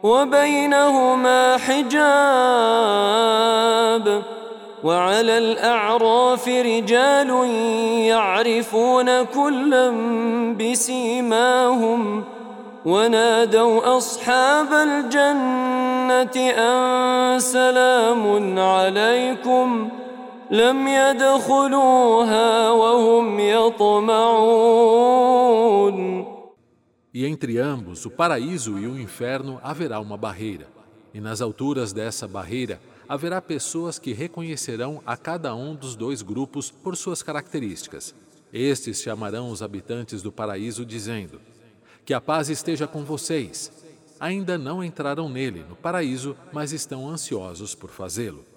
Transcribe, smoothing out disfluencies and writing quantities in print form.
وبينهما حجاب وعلى الأعراف رجال يعرفون كلا بسيماهم ونادوا أصحاب الجنة أن سلام عليكم لم يدخلوها وهم يطمعون. E entre ambos, o paraíso e o inferno, haverá uma barreira. E nas alturas dessa barreira, haverá pessoas que reconhecerão a cada um dos dois grupos por suas características. Estes chamarão os habitantes do paraíso dizendo: que a paz esteja com vocês. Ainda não entraram nele, no paraíso, mas estão ansiosos por fazê-lo.